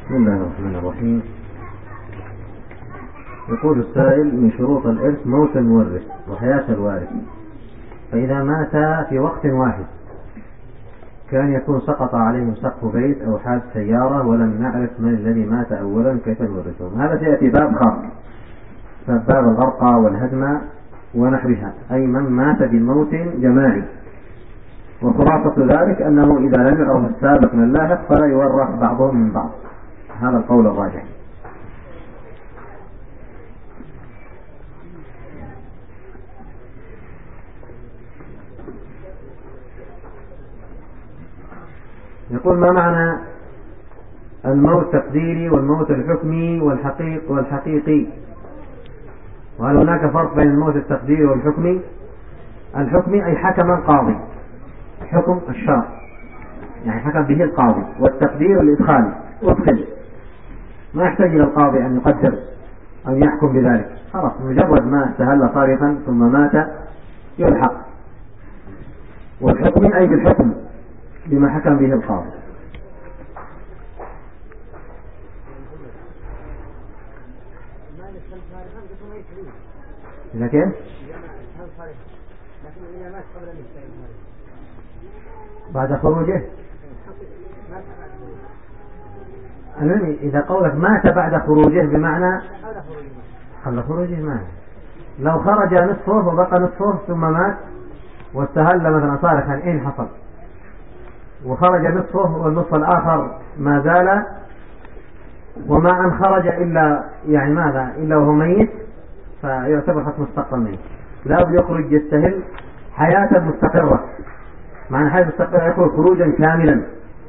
بسم الله الرحمن الرحيم. يقول السائل: من شروط الإرث موت المورث وحياة الوارث، فإذا مات في وقت واحد كان يكون سقط عليهم سقف بيت أو حادث سيارة ولم نعرف من الذي مات أولا كيف نورثهم. هذا سيأتي باب خاص، باب الغرقى والهدم ونحوها، أي من مات بموت جماعي. وخلاصة ذلك أنه إذا لم يعرف السابق من اللاحق فلا يورث بعضهم من بعض. هذا القول الراجح. يقول: ما معنى الموت التقديري والموت الحكمي والحقيقي؟ وهل هناك فرق بين الموت التقديري والحكمي؟ الحكمي أي حكم القاضي، حكم الشرع يعني حكم به القاضي، والتقدير الإدخال، أدخل، ما يحتاج إلى القاضي أن يقدر أن يحكم بذلك، خلاص مجرد ما استهل صارخا ثم مات يلحق. والحكم أي بالحكم بما حكم به القاضي. لكن بعد خروجه، إذا قولك مات بعد خروجه بمعنى قبل خروجه مات. لو خرج نصفه وبقى نصفه ثم مات واستهل مثلا صارخا إن حصل، وخرج نصفه والنصف الآخر ما زال، وما أن خرج إلا يعني ماذا إلا وهو ميت، فيعتبر حكم مستقر ميت. لا بد يخرج يستهل حياة مستقرة. معنى حياة مستقرة يكون خروجا كاملا.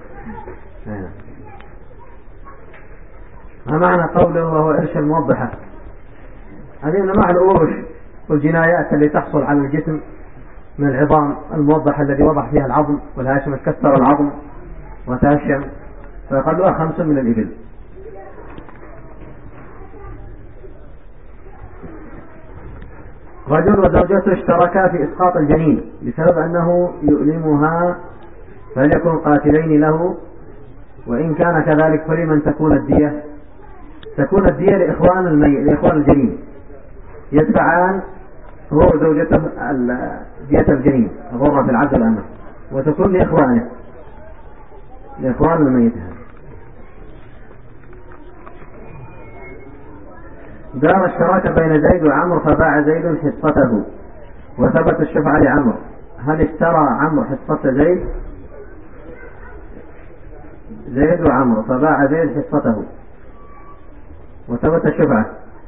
ما معنى قوله وهو إرش الموضحة؟ هذه من أنواع الأورش والجنايات اللي تحصل على الجسم من العظام الموضحة الذي وضح فيها العظم والهاشم، كسر العظم وتهشم، فيقلها 5 من الإبل. رجل وزوجته اشتركا في إسقاط الجنين بسبب أنه يؤلمها، فليكن قاتلين له، وإن كان كذلك فلمن تكون الدية؟ تكون الدية لإخوان الجنين، يدفعان هو وزوجته دية الجنين غرة العبد والأمة، وتكون لإخوانه لإخوان الميت. دار الشراكة بين زيد وعمر فباع زيد حصته وثبت الشفعة لعمر، هل اشترى عمر حصة زيد وعمر فباع زيد حصته وثبت الشفعة؟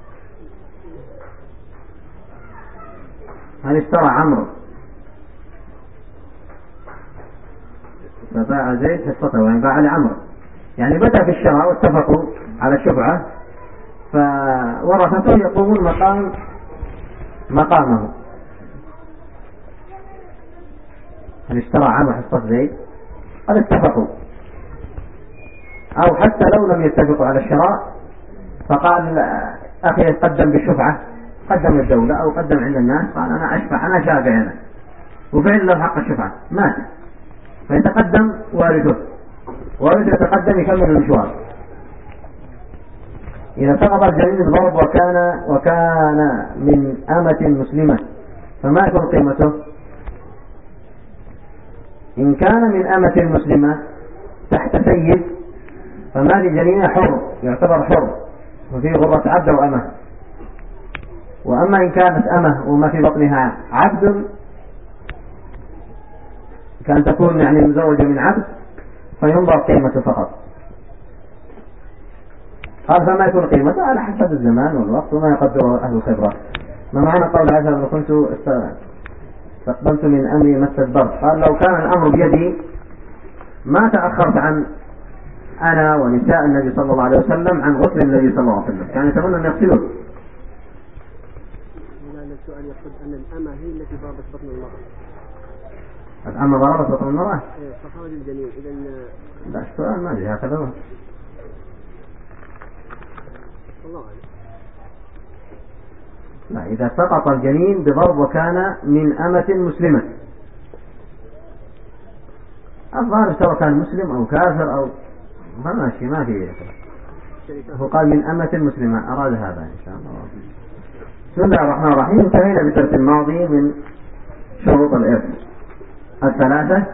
هل اشترى عمرو فباع زيد حصته يعني باع لعمرو، يعني بدأ في الشراء واتفقوا على الشفعة، فورثته يقومون مقامه. هل اشترى عمرو حصة زيد؟ قد اتفقوا، أو حتى لو لم يتفقوا على الشراء فقال أخي يتقدم بالشفعة، قدم الدولة أو قدم عند الناس، قال أنا أشفع أنا شافع أنا، وفعل له حق الشفعة مات، فيتقدم والده يتقدم يكمل المشوار. إذا سقط الجنين الضرب وكان من أمة مسلمة فما يكون قيمته؟ إن كان من أمة مسلمة تحت سيد فما لجنين حر، يعتبر حر وفيه غرة عبد وأمة. وأما إن كانت أمة وما في بطنها عبد، كان تكون يعني مزوجة من عبد، فينظر قيمته فقط. قال فما يكون قيمته على حسب الزمان والوقت وما يقدره أهل الخبرة. ما معنى قول عز وجل كنت استقبلت من أمري ما استدبرت؟ قال لو كان الأمر بيدي ما تأخرت عن أنا ونساء النبي صلى الله عليه وسلم عن غسل النبي صلى الله عليه وسلم، يعني يتمنى أن يغسلون. السؤال يقول أن الأمة هي التي ضربت بطن المرأة. الأمة ضربت بطن المرأة؟ فخرج الجنين. إذن لا السؤال ما أدري هكذا هو. الله أعلم. لا، إذا سقط الجنين بضرب وكان من أمة مسلمة، الظاهر سواء كان مسلم أو كافر أو ما ماشي، ما في هو قال من أمة مسلمة، أراد هذا إن شاء الله. بسم الله الرحمن الرحيم. انتهينا بالدرس الماضي من شروط الإرث الثلاثة.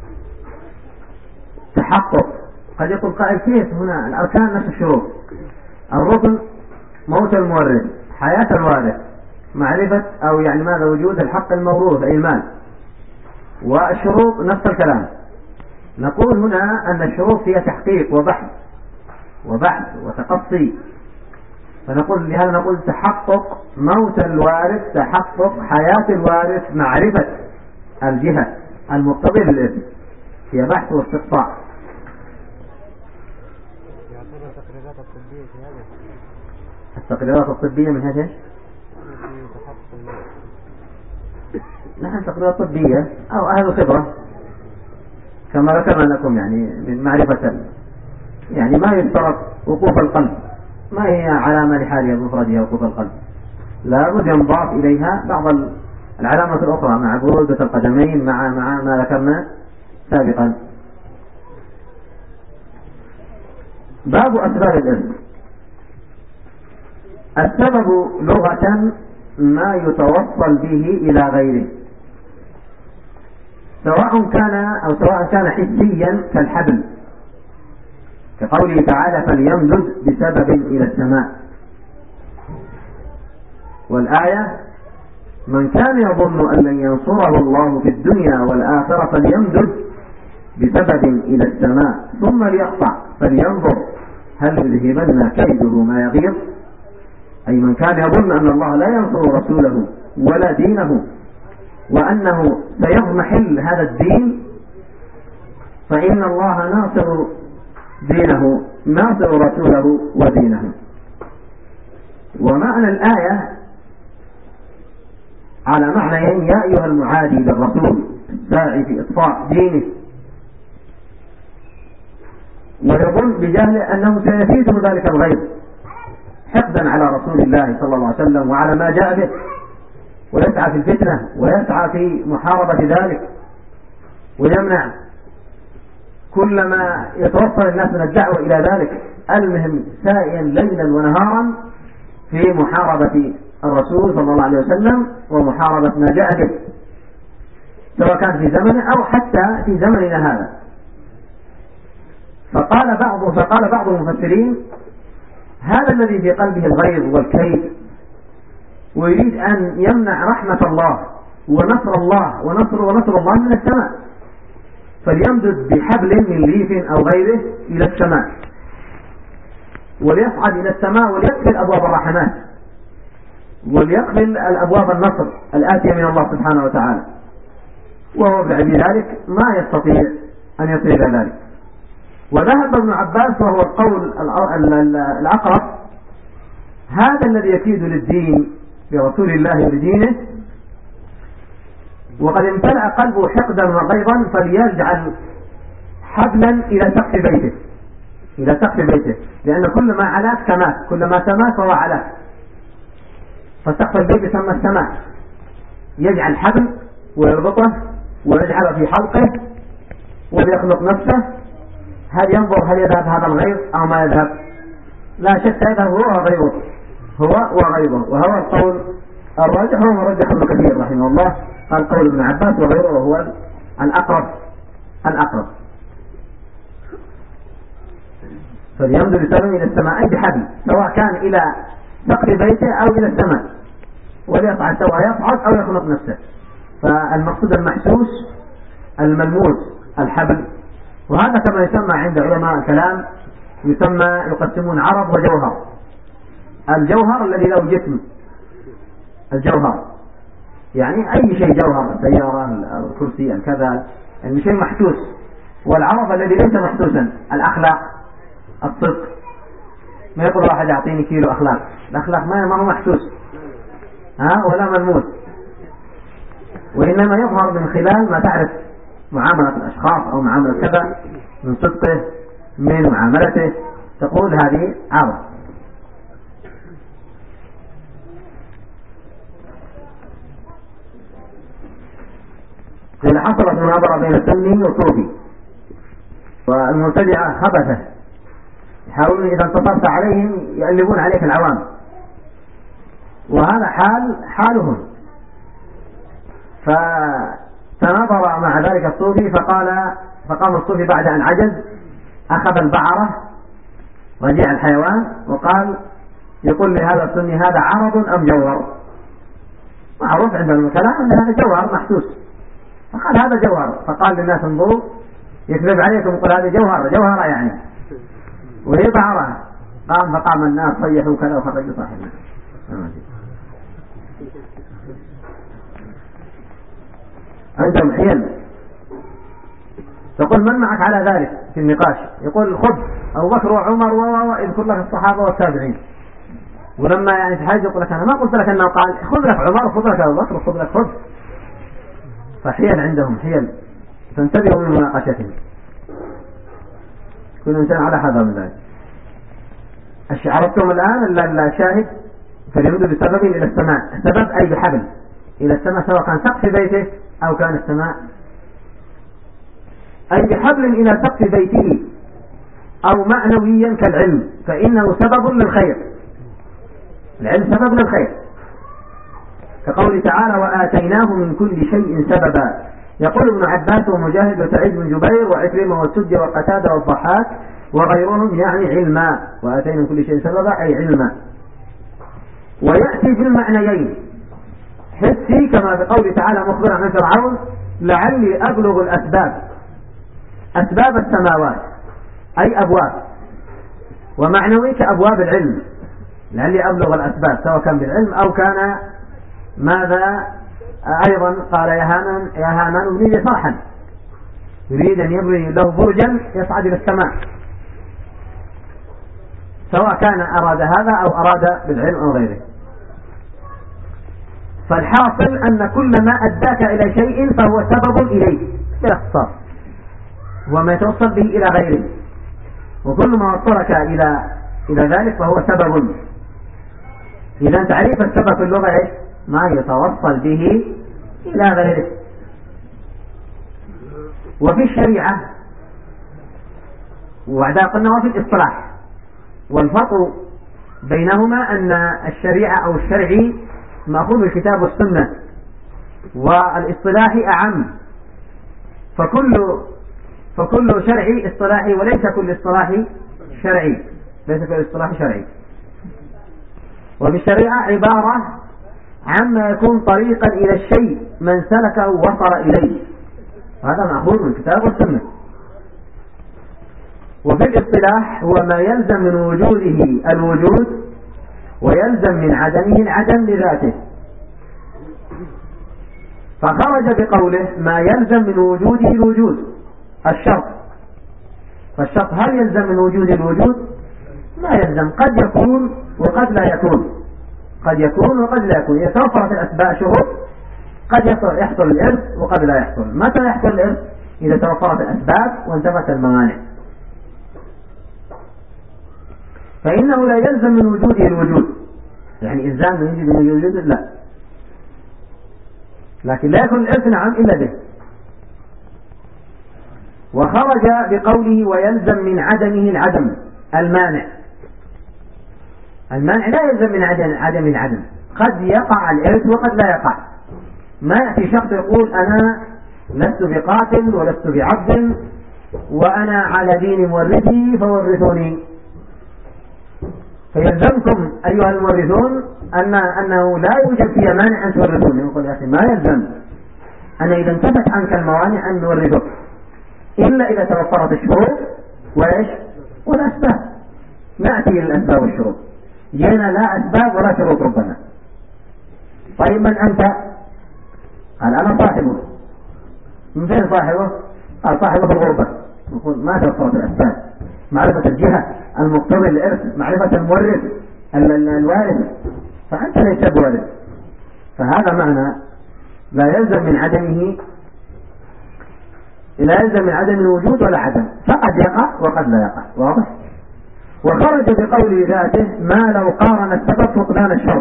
تحقق، قد يقول قائل كيف هنا الأركان نفس الشروط، الركن موت المورث، حياة الوارث، معرفة أو يعني ماذا وجود الحق الموروث أي المال، والشروط نفس الكلام. نقول هنا أن الشروط فيها تحقيق وبحث وتقصي، فنقول لهذا نقول تحقق موت الوارث، تحقق حياة الوارث، معرفة الجهة المقتضية للإرث، فيها بحث واستقصاء. يعتبر التقريرات الطبية في هذا؟ التقريرات الطبية من هذا؟ نحن تقريرات طبية أو أهل الخبرة كما ذكرنا لكم، يعني من معرفة يعني ما يشترط وقوف القلب، ما هي علامة لحالها بمفردها وقوف القلب، لا بد ينضاف إليها بعض العلامات الأخرى مع برودة القدمين مع ما ذكرنا سابقا. باب أسباب الإرث. السبب لغة ما يتوصل به إلى غيره، سواء كان حسيا كالحبل، كقوله تعالى فليمدد بسبب إلى السماء، والآية من كان يظن أن لن ينصره الله في الدنيا والآخرة فليمدد بسبب إلى السماء ثم ليقطع فلينظر هل يذهبن كيده ما يغيظ، أي من كان يظن أن الله لا ينصر رسوله ولا دينه وأنه سيضمحل هذا الدين، فإن الله ناصر دينه، ناصر رسوله ودينه. ومعنى الآية على معنى يا أيها المعادي للرسول الساعي في إطفاء دينه، ويظن بجهله أنه سيفيده ذلك الغيظ حقدا على رسول الله صلى الله عليه وسلم وعلى ما جاء به، ويسعى في الفتنة ويسعى في محاربة ذلك، ويمنع كل ما يتوصل الناس من الدعوة إلى ذلك، المهم سائيا ليلا ونهارا في محاربة الرسول صلى الله عليه وسلم ومحاربة ما جاء به، سواء كان في زمنه أو حتى في زمننا هذا. فقال بعض المفسرين هذا الذي في قلبه الغيظ والكيد ويريد أن يمنع رحمة الله ونصر الله ونصر الله من السماء، فليمدد بحبل من ليف أو غيره إلى السماء وليصعد إلى السماء وليقفل أبواب الرحمات وليقفل الأبواب النصر الآتية من الله سبحانه وتعالى، وهو بعد ذلك ما يستطيع أن يصل إلى ذلك. وذهب ابن عباس وهو القول الأقرب هذا الذي يكيد للدين برسول الله ولدينه وقد امتلأ قلبه حقدا وغيظا فليجعل حبلا إلى سقف بيته، لأن كل ما علاك سماك، كل ما سماك فهو علاك، فسقف البيت يسمى السماء، يجعل حبل ويربطه ويجعله في حلقه ويخلق نفسه، هل ينظر هل يذهب هذا الغيظ أو ما يذهب؟ لا شك يذهب هو وغيظه، وهو القول الراجح وهو رجح ابن كثير رحمه الله، قال قول ابن عباس وغيره وهو الأقرب. فليمدد بسبب إلى السماء بحبل، سواء كان إلى سقف بيته أو إلى السماء، وليصعد سواء يصعد أو يخلق نفسه. فالمقصود المحسوس الملموس الحبل، وهذا كما يسمى عند علماء الكلام يقسمون عرض وجوهر. الجوهر الذي له جسم، الجوهر يعني أي شيء جوهر، السيارة، الكرسي، الكذا، يعني شيء محسوس. والعرض الذي ليس محسوسا، الأخلاق، الصدق. ما يقول واحد يعطيني كيلو أخلاق، الأخلاق ما هو محسوس ولا ملموس، وإنما يظهر من خلال ما تعرف معاملة الأشخاص أو معاملة كذا، من صدقه، من معاملته، تقول هذه عرض. إذا حصلت مناظرة بين السني والصوفي والمبتدعة خبثة يحاولون إذا انتصرت عليهم يقلبون عليك العوام، وهذا حالهم. فتناظر مع ذلك الصوفي فقام الصوفي بعد أن عجز أخذ البعرة رجيع الحيوان وقال يقول لهذا السني هذا عرض أم جوهر؟ معروف عندهم الكلام أن هذا جوهر محسوس، فقال هذا جوهر. فقال للناس انظروا يكذب عليكم يقول هذا جوهر يعني وهي بعرة. فقام الناس صيحوا كذا وخرجوا صاحبنا. عندهم حيل. تقول من معك على ذلك في النقاش؟ يقول خذ أبو بكر وعمر ويذكر لك الصحابة والتابعين. ولما يعني تحاج يقول لك أنا ما قلت لك أنه قال خذ لك عمر وخذ لك أبو بكر وخذ لك خذ. فحيل عندهم حيل، فانتبهوا من مناقشتهم. كل إنسان على حذر من ذلك. عرفتم الآن الشاهد فليمد بسبب إلى السماء. السبب أي بحبل إلى السماء، سواء كان سقف بيته أو كان السماء، أي بحبل إلى سقف بيته، أو معنويا كالعلم فإنه سبب للخير. العلم سبب للخير، كقول تعالى وآتيناه من كل شيء سببا. يقول ابن عباس ومجاهد وسعيد بن جبير وعكرمة والسدي وقتادة والضحاك وغيرهم يعني علما. وآتينا من كل شيء سببا أي علما. ويأتي في المعنيين حسي كما بقول تعالى مخبرا عن فرعون لعلي أبلغ الأسباب، أسباب السماوات أي أبواب، ومعنوي كأبواب العلم لعلي أبلغ الأسباب، سواء كان بالعلم أو كان ماذا. أيضا قال يا هامان ابني لي صرحا، يريد أن يبني له برجا يصعد إلى السماء، سواء كان أراد هذا أو أراد بالعلم أو غيره. فالحاصل أن كل ما أداك إلى شيء فهو سبب إليه باختصار، وما يتوصل به إلى غيره، وكل ما وصلك إلى ذلك فهو سبب. إذا تعريف السبب في اللغة ما يتوصل به إلى غيره. وفي الشريعة وبعدها قلنا وفي الإصطلاح، والفرق بينهما أن الشريعة أو الشرعي مأخوذ الكتاب والسنة، والاصطلاحي أعم. فكل شرعي اصطلاحي، وليس كل اصطلاحي شرعي، ليس كل اصطلاحي شرعي. وفي الشريعة عبارة عما يكون طريقا إلى الشيء من سلكه وصل إليه، هذا مأخوذ من الكتاب والسنة. وفي الاصطلاح هو ما يلزم من وجوده الوجود ويلزم من عدمه العدم لذاته. فخرج بقوله ما يلزم من وجوده الوجود الشرط. فالشرط هل يلزم من وجود الوجود؟ ما يلزم، قد يكون وقد لا يكون، قد يكون وقد لا يكون. إذا توفرت الأسباب شروط قد يحصل الإرث وقد لا يحصل. متى يحصل الإرث؟ إذا توفرت الأسباب وانتفت الموانع. فإنه لا يلزم من وجوده الوجود، يعني إلزام من يجب من وجوده لا، لكن لا يكون الإرث نعم إلا به. وخرج بقوله ويلزم من عدمه العدم المانع. المانع لا يلزم من عدم العدم، قد يقع الإرث وقد لا يقع. ما يأتي شخص يقول أنا لست بقاتل ولست بعبد وأنا على دين مورثي فورثوني، فيلزمكم أيها المورثون أنه لا يوجد فيها مانع أن تورثوني. يقول يا أخي ما يلزم، أنا إذا انتفت عنك الموانع أن نورثك إلا إذا توفرت الشروط والأسباب. نأتي للأسباب والشروط، جينا لا أسباب ولا شروط ربنا. طيب من أنت؟ قال أنا صاحبه. من فين صاحبه؟ قال صاحبه في الغربة. نقول ما توفرت الأسباب، معرفة الجهة المقتضي للإرث، معرفة المورث الوارث، فأنت ليس بوارث. فهذا معنى لا يلزم من عدمه، لا يلزم من عدم الوجود ولا عدم، فقد يقع وقد لا يقع. واضح؟ وخرج بقول ذاته ما لو قارن السبب فقدان الشرط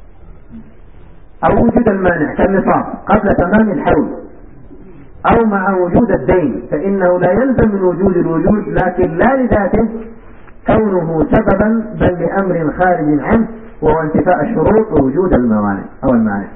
أو وجود المانع كالنصاب قبل تمام الحول أو مع وجود الدين، فإنه لا يلزم من وجود الوجود لكن لا لذاته كونه سببا بل لأمر خارج عنه، وهو انتفاء الشروط ووجود الموانع أو المانع.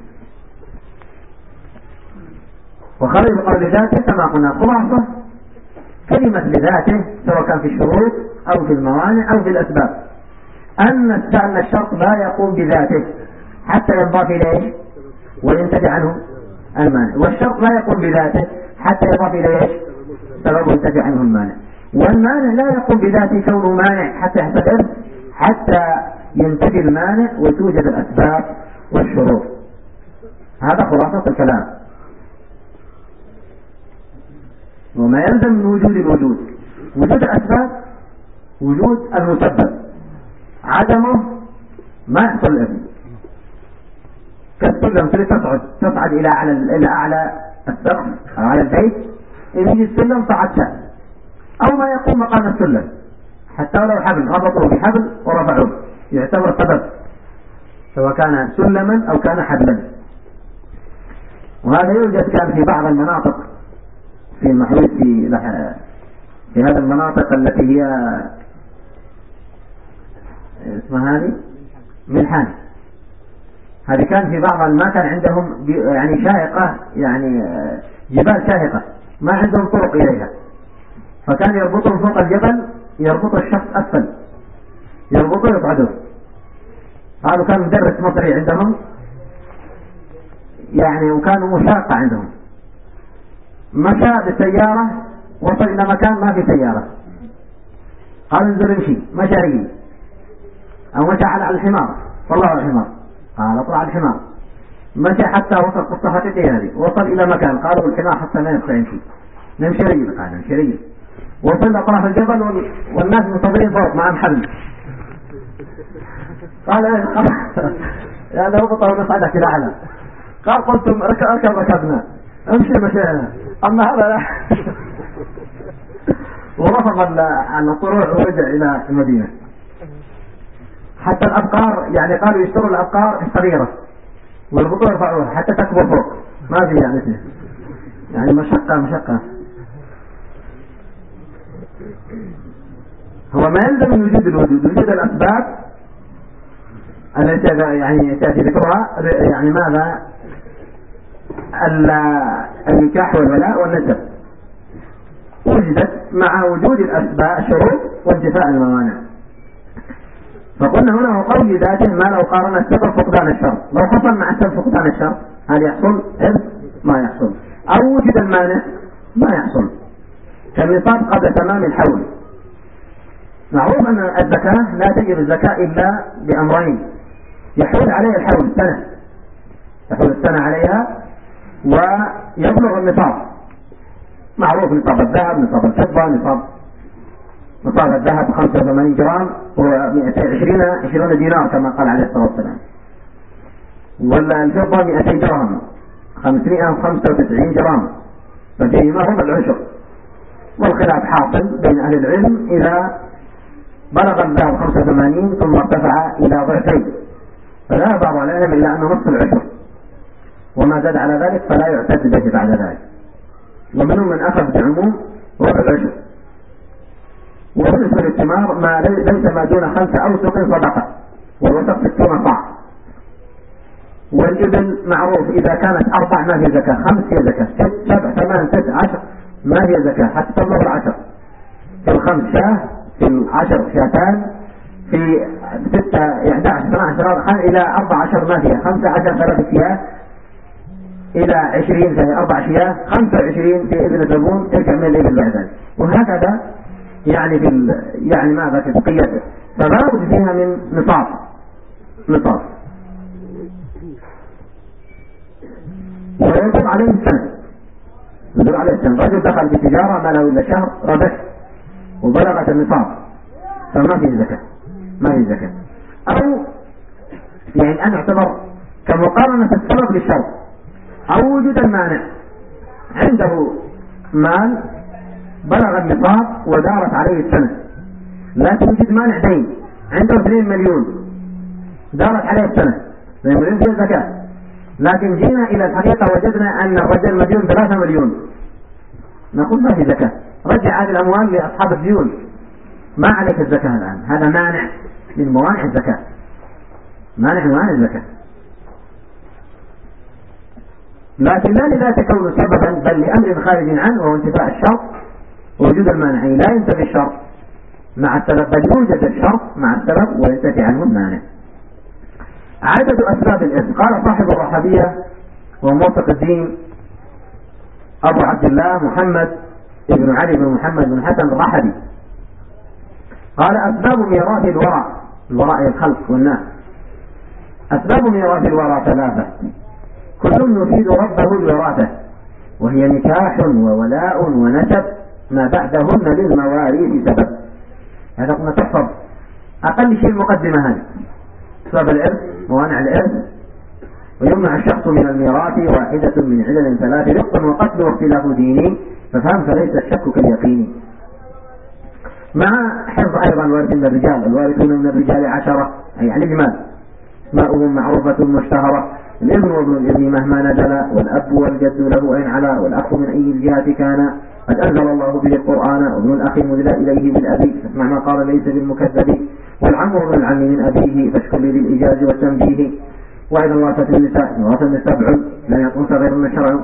وخرج بقول ذاته كما قلنا خلاصة كلمة لذاته سواء كان في الشروط أو في الموانع أو في الأسباب أن الشرط لا يقوم بذاته حتى يضاف إليه وينتفي عنه المانع، والشرط لا يقوم بذاته حتى يضاف إليه سبب ينتفي عنه المانع، والمانع لا يقوم بذاته كونه مانع حتى يحتفظ حتى ينتفي المانع وتوجد الأسباب والشروط. هذا خلاصة الكلام. وما يلزم من وجود الوجود وجود الأسباب، وجود المسبب، عدمه ما يحصل الإذن. كالسلم تريد تصعد إلى أعلى السقف أو على البيت، إذا يجي السلم صعدته، أو ما يقوم مقام السلم حتى ولو حبل ربطوه بحبل ورفعوه يعتبر سبب سواء كان سلما أو كان حبلا. وهذا يوجد كان في بعض المناطق في المحيط في هذه المناطق التي هي اسمها هذه ملحان. هذه كان في بعض المكان عندهم يعني شاهقة، يعني جبال شاهقة ما عندهم طرق إليها، فكان يربطون فوق الجبل، يربط الشخص أسفل يربطه يصعده. هذا كان مدرس مصري عندهم يعني، وكانوا مشاقة عندهم. مشى بالسيارة وصل إلى مكان ما في سيارة، قال انزل امشي، مشى رجلي أو مشى على الحمار، طلعوا الحمار، قال اطلع الحمار، مشى حتى وصل قصة حقيقية هذه، وصل إلى مكان قالوا الحمار حتى ما يبقى يمشي، نمشي رجل، قال نمشي رجل، وصل لأطراف الجبل والناس منتظرين فوق معهم حبل، قال يا ربطه ونصعدك إلى أعلى، قال قلتم ركبنا امشي مشينا، أما هذا لا. ورفض الطروح ورجع إلى المدينة. حتى الأبقار يعني قالوا يشتروا الأبقار الصغيرة والبطور يرفعوها حتى تكبر فوق، ما في يعني مشقة. هو ما يلزم من وجود وجود الأسباب التي يعني تأتي ذكرها، يعني ماذا؟ النكاح والولاء والنسب وجدت مع وجود الأسباب الشروط وانتفاء الموانع. فقلنا هنا هو قول ذاته ما لو قارن السبب فقدان الشرط، لو حصل مع السبب فقدان الشرط هل يحصل؟ ما يحصل. أو وجد المانع ما يحصل. كالنصاب قبل تمام الحول. معروف أن الزكاة لا تجب الزكاة إلا بأمرين: يحول عليها الحول سنة، يحول السنة عليها ويبلغ النصاب. معروف نصاب الذهب، نصاب الفضة، نصاب الذهب 85 جرام و20 دينار كما قال عليه الصلاة والسلام، ولا الفضة 200 درهم 595 جرام، ففيهما ربع العشر. والخلاف حاصل بين أهل العلم إذا بلغ الذهب 85 ثم ارتفع إلى ضعفين، فلا بعض العلم إلا أنه نصف العشر، وما زاد على ذلك فلا يعتد به بعد ذلك. ومنهم من أخذ بعموم ربع العشر. وبالنسبة للثمار ما ليس ما دون 5 أوسق صدقة، والوسق 60 صاع. والإبل معروف إذا كانت 4 ما هي زكاة، 5 هي زكاة، 6 7 8 9 10 ما هي زكاة حتى تبلغ العشر. في 5 شاه، في 10 شاتان، في 6 11 12 إلى 14 ما فيها، 15 3 شياه، إلى 20 فهي 4 شياه، 25 في إبل الزبون ترجع من الإبل بعد ذلك. وهكذا يعني يعني ماذا في بقية، فلا بد فيها من نصاب. ويجب عليه السنة، رجل دخل في تجارة ما له إلا شهر ربح وبلغت النصاب فما فيه زكاة، أو يعني أن يعتبر كمقارنة السبب للشرط. أو وجود المانع، عنده مال بلغ النصاب ودارت عليه السنة، لا توجد مانع دين، عنده 2 مليون دارت عليه السنة، 2 مليون فيه زكاة، لكن جينا إلى الحقيقة وجدنا أن الرجل مديون 3 مليون، نقول ما في زكاة، رجع هذه الأموال لأصحاب الديون، ما عليك الزكاة الآن، هذا مانع من موانع الزكاة، مانع من موانع الزكاة، لكن لا لذات كونه سببا بل لأمر خارج عنه وهو انتفاء الشرط ووجود المانعين. لا ينتفي الشرط مع السبب بل يوجد الشرط مع السبب وينتفي عنه المانع. عدد أسباب الإثم. قال صاحب الرحبية وموفق الدين أبو عبد الله محمد ابن علي بن محمد بن حسن الرحبي قال أسباب ميراث الوراء الخلق والناس. أسباب ميراث الوراء ثلاثة كل يفيد ربه الوراثة، وهي نكاح وولاء ونسب ما بعدهن للمواريث سبب. هذا قلنا تحفظ أقل شيء المقدمة هذه. أسباب الإرث، موانع الإرث، ويمنع الشخص من الميراث واحدة من علل ثلاث: رق وقتل واختلاف ديني، ففهم فليس الشك كاليقين. مع حفظ أيضا الوارث من الرجال، الوارثون من الرجال 10 أي عن المال، اسماؤهم معروفة مشتهرة: الابن وابن الابن مهما نزل، والأب والجد له أين على، والأخ من أي الجهات كان، قد أنزل الله به القرآن، وابن الأخ مدلى إليه بالأبي، فاسمع ما قال ليس بالمكذب، والعم وابن العم من أبيه، فاشكر لي بالإيجاز والتنبيه. وأيضا ورثة النساء، ورثة 7 لا يقوم غير من الشرع،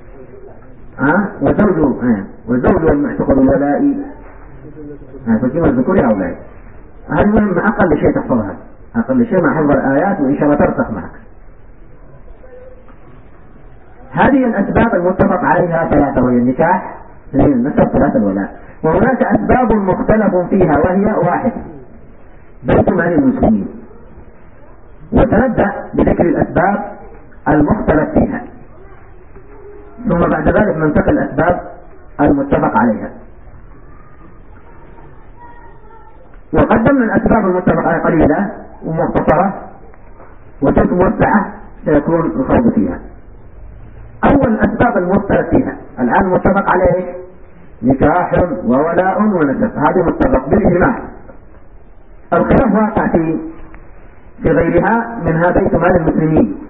والزوج والمعتق بالولاء، فكما الذكور هؤلاء. هذه مهم أقل شيء تحفظها، أقل شيء مع حفظ الآيات وإن شاء الله ترسخ معك. هذه الأسباب المتفق عليها 3: وهي النكاح، 2 النسب، 3 الولاء. وهناك أسباب مختلف فيها، وهي 1 بيت مال المسلمين. وسنبدأ بذكر الأسباب المختلف فيها، ثم بعد ذلك ننتقل الأسباب المتفق عليها. وقدمنا الأسباب المتفق عليها قليلة ومختصرة، وتلك موسعة سيكون الخوض فيها. أول الأسباب المختلف فيها الآن متفق عليه: نكاح وولاء ونسب، هذه متفق بالإجماع. الخلاف واقع في غيرها منها بيت مال المسلمين.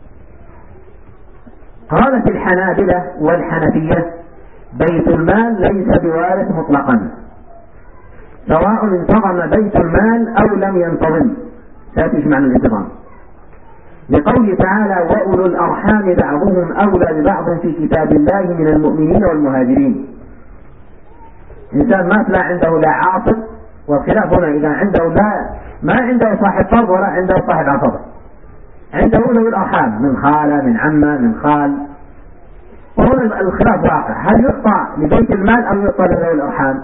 قالت الحنابلة والحنفية: بيت المال ليس بوارث مطلقا، سواء انتظم بيت المال أو لم ينتظم. سيأتي معنى الانتظام لقوله تعالى: وأولو الأرحام بعضهم أولى ببعض في كتاب الله من المؤمنين والمهاجرين. إنسان مات لا عنده لا عاصب، والخلاف هنا إذا عنده ما عنده صاحب فرض ولا عنده صاحب عصبة، عنده ذوي الأرحام من خالة من عمة من خال. وهنا الخلاف واقع: هل يعطى لبيت المال أو يعطى لذوي الأرحام؟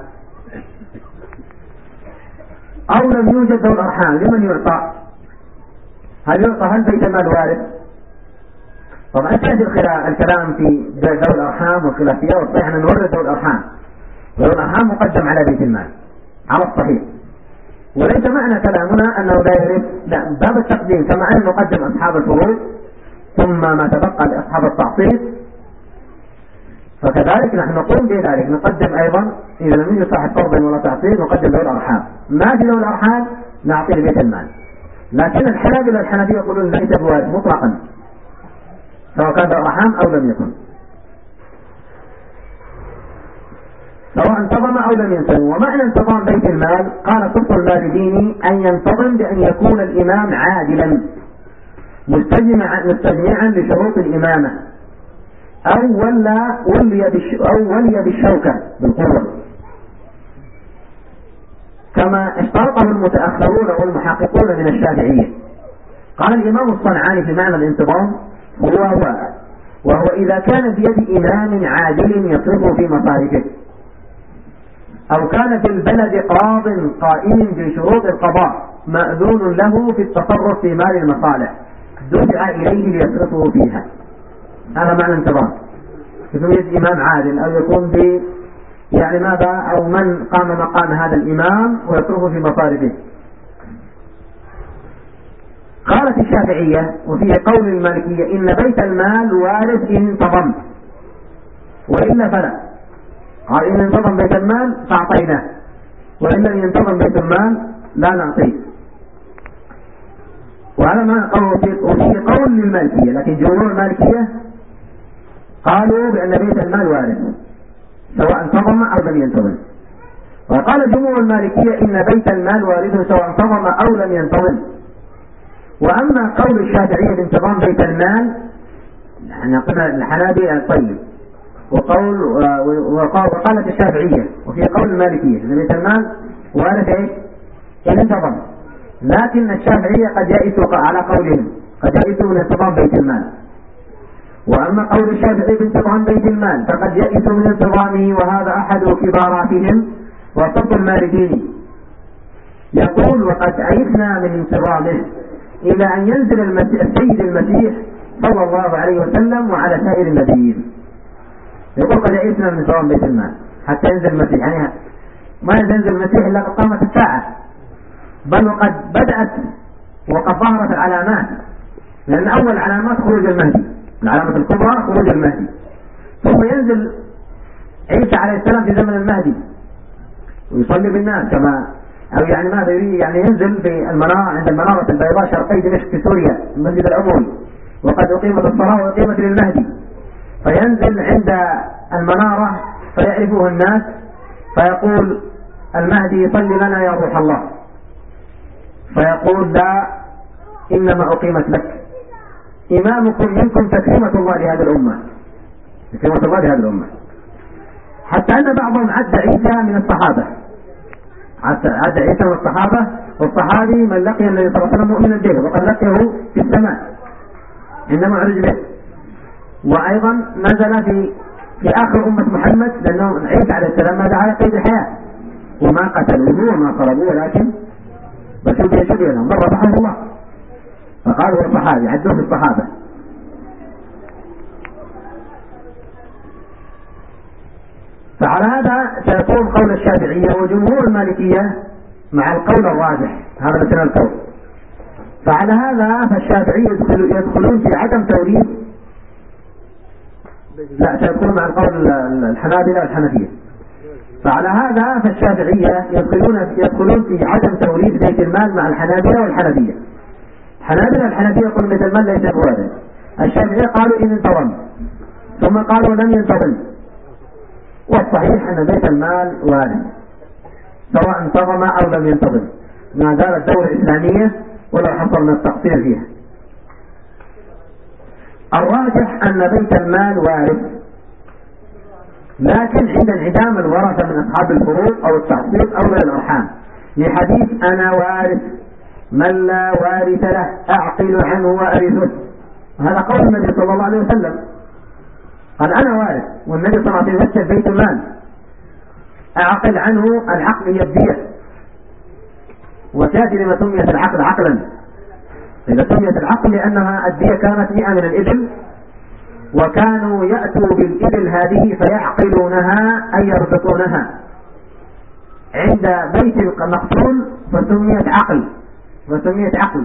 أو لم يوجد ذوي الأرحام لمن يعطى؟ هل بيت المال وارث؟ طبعا سيأتي الكلام في ذوي الأرحام والخلاف فيها، والصحيح أن نورث ذوي الأرحام، وذوي الأرحام مقدم على بيت المال على الصحيح. وليس معنى كلامنا أنه لا يرث، لا، باب التقديم كما أن نقدم أصحاب الفروض ثم ما تبقى لأصحاب التعصيب، فكذلك نحن نقوم بذلك، نقدم أيضا إذا لم يوجد صاحب فرض ولا تعصيب نقدم ذوي الأرحام. ما في ذوي الأرحام نعطي لبيت المال. لكن الحنابلة والحنفية يقولون ليس بوارث مطلقا، سواء كان ذوي الأرحام أو لم يكن، سواء انتظم أو لم ينتظم. ومعنى انتظام بيت المال قال صدق المالديني: أن ينتظم بأن يكون الإمام عادلا مستجمعا لشروط الإمامة، أو ولي بالشوكة بالقوة، كما اشترطه المتأخرون والمحققون من الشافعية. قال الإمام الصنعاني في معنى الانتظام: وهو إذا كان بيد إمام عادل يصرف في مصارفه، أو كان في البلد قاض قائم بشروط القضاء مأذون له في التصرف في مال المصالح دفع إليه ليصرفه فيها. هذا معنى انتظام، يكون يد إمام عادل، أو يكون يعني ماذا، أو من قام مقام هذا الإمام ويصرفه في مصارفه. قالت الشافعية وفيه قول المالكية: إن بيت المال وارث إن انتظم، وإلا فلا. قال: إن انتظم بيت المال فأعطيناه، وإن لم ينتظم بيت المال لا نعطيه. وهذا ما وفيه قول للمالكية، لكن جمهور المالكية قالوا بأن بيت المال وارث سواء انتظم أو لم ينتظم. وقال جمهور المالكية إن بيت المال وارثه سواء انتظم أو لم ينتظم. وأما قول الشافعية بانتظام بيت المال يعني قلنا الحنابلة طيب، وقالت الشافعية وفي قول المالكية إن بيت المال وارث إيش؟ إن انتظم. لكن الشافعية قد يئسوا على قولهم، قد يئسوا من انتظام بيت المال. وأما قول الشافعي بانتظام بيت المال فقد يئسوا من انتظامه، وهذا أحد كباراتهم وسط المالكين. يقول وقد أيسنا من انتظامه إلى أن ينزل السيد المسيح صلى الله عليه وسلم وعلى سائر النبيين. يقول قد أيسنا من انتظام بيت المال حتى ينزل المسيح، يعني ما ينزل المسيح إلا قد قامت الساعة، بل وقد بدأت وقد ظهرت العلامات. لأن أول علامات خروج المهدي، العلامة الكبرى خروج المهدي، ثم ينزل عيسى عليه السلام في زمن المهدي ويصلي بالناس كما أو يعني ماذا يريد، يعني ينزل في المنارة عند المنارة البيضاء شرقي دمشق في سوريا المسجد العمومي، وقد أقيمت الصلاة وأقيمت للمهدي، فينزل عند المنارة فيعرفه الناس فيقول المهدي صل لنا يا روح الله، فيقول لا إنما أقيمت لك، إمامكم منكم تكريمة الله لهذه الأمة، تكريمة الله لهذه الأمة. حتى أن بعضهم عد عيسى من الصحابة، عد عيسى من الصحابة، والصحابي من لقي النبي صلى الله عليه وسلم مؤمنا به وقد لقيه في السماء عندما عرج به. وأيضا نزل في آخر أمة محمد، لأنه عيسى عليه السلام ماذا على قيد الحياة وما قتلوه وما طلبوه، ولكن شبه لهم بل رفعه الله، فقالوا الصحابي عدوه في الصحابة. فعلى هذا سيكون قول الشافعية وجمهور المالكية مع القول الراجح، هذا مثل القول. فعلى هذا فالشافعية يدخلون في عدم توريث، لا سيكون مع القول الحنابلة والحنفية. فعلى هذا فالشافعية يدخلون في عدم توريث بيت المال مع الحنابلة والحنفية. الحنابلة والحنفية يقولون بيت المال ليس بوارث، الشافعية قالوا إن انتظم، ثم قالوا لم ينتظم. والصحيح أن بيت المال وارث سواء انتظم أو لم ينتظم، ما زالت دولة إسلامية ولو حصل من التقصير فيها. الراجح أن بيت المال وارث، لكن عند انعدام الورثة من أصحاب الفروض أو التحصيل أو الأرحام، لحديث أنا وارث من لا وارث له أعقل عنه وأرثه، هذا قول النبي صلى الله عليه وسلم، قال أنا وارث، والنبي صلى الله عليه وسلم يمثل بيت المال، أعقل عنه، العقل هي الدية، وتأتي لما سميت العقل عقلا، إذا سميت العقل لأنها الدية كانت 100 من الإبل، وكانوا يأتوا بالإبل هذه فيعقلونها أي يربطونها عند بيت المقتول فسميت عقل، وسميت عقل.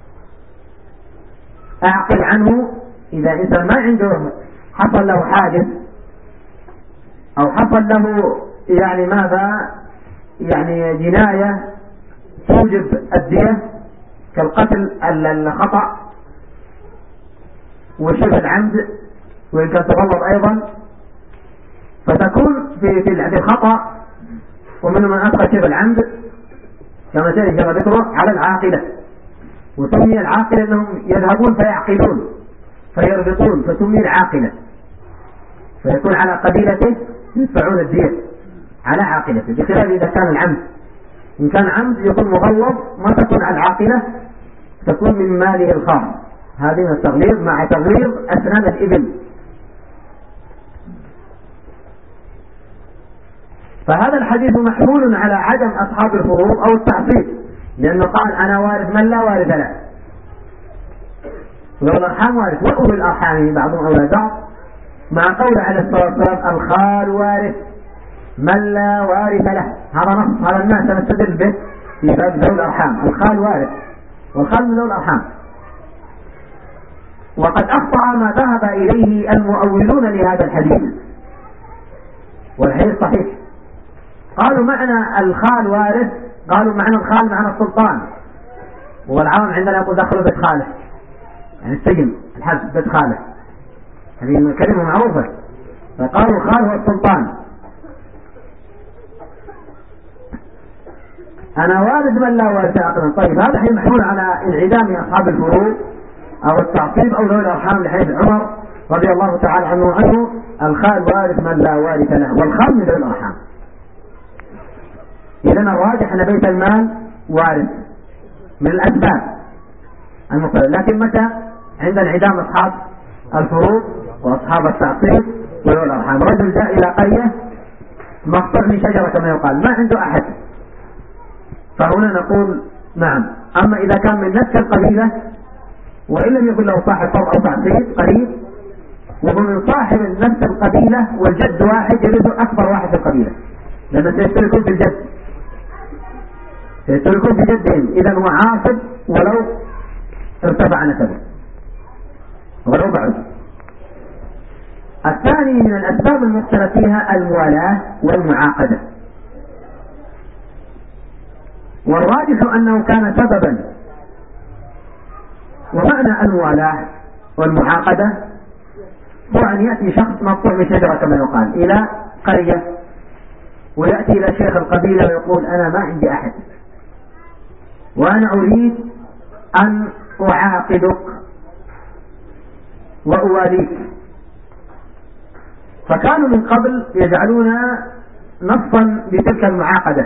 أعقل عنه إذا إنسان ما عنده حصل له حادث أو حصل له يعني ماذا يعني جناية توجب الدية كالقتل الخطأ وشبه العمد وإن كان تغلط أيضا، فتكون في الخطأ ومنهم من أدخل شبه العمد كما سيأتي كما ذكره على العاقلة، وسمي العاقلة أنهم يذهبون فيعقلون فيربطون فسمي العاقلة، فيكون على قبيلته يدفعون الدية على عاقلته، بخلاف إذا كان العمد، إن كان عمد يكون مغلظ ما تكون على العاقلة، تكون من ماله الخاص، هذه من التغليظ مع تغليظ أسنان الإبل. فهذا الحديث محمول على عدم أصحاب الفروض أو التعصيب، لأنه قال أنا وارث من لا وارث له، ولو الأرحام وارث وأولي الأرحام بعضهم أولى بعض، مع قول عليه الصلاة والسلام الخال وارث من لا وارث له، هذا نص على الناس نستدل به في باب ذوي الأرحام، الخال وارث والخال من ذوي الأرحام. وقد أخطأ ما ذهب إليه المؤولون لهذا الحديث، والحديث صحيح. قالوا معنى الخال وارث، قالوا معنى الخال معنى السلطان، والعوام عندنا يقول دخلوا بيت خاله، يعني السجن الحبس بيت خاله، هذه كلمة معروفة، فقالوا الخال هو السلطان. أنا وارث من لا وارث عقلا. طيب هذا حين محمول على انعدام أصحاب الفروض أو التعصيب أو ذوي الأرحام لحديث عمر رضي الله تعالى عنه الخال وارث من لا وارث له، والخال من ذوي الأرحام. إذن الراجح أن بيت المال وارث من الأسباب المقررة، لكن متى؟ عند انعدام أصحاب الفروض وأصحاب التعصيب وذوي الأرحام. رجل جاء إلى قرية مقطعني شجرة كما يقال، ما عنده أحد، فهنا نقول نعم. أما إذا كان من نفس القبيلة وإن لم يكن له صاحب فرض أو تعصيب قريب، وهو من صاحب نفس القبيلة والجد واحد، يرث أكبر واحد في القبيلة، لأن سيشتركون في الجد، سيشتركون في جدهم، إذا هو عاصب ولو ارتفع نسبه ولو بعد. الثاني من الأسباب المختلف فيها الموالاة والمعاقدة، والراجح أنه كان سببا. ومعنى الموالاة والمعاقدة هو أن يأتي شخص مقطوع بشجرة كما يقال إلى قرية، ويأتي إلى شيخ القبيلة ويقول أنا ما عندي أحد وأنا أريد أن أعاقدك وأواليك. فكانوا من قبل يجعلون نصا لتلك المعاقدة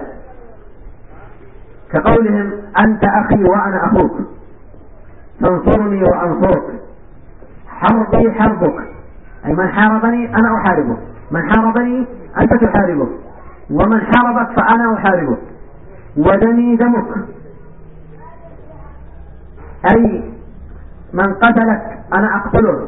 كقولهم أنت أخي وأنا أخوك، تنصرني وأنصرك، حربي حربك، أي من حاربني أنا أحاربه، من حاربني أنت تحاربه، ومن حاربك فأنا أحاربه، ودمي دمك، أي من قتلك أنا أقتله.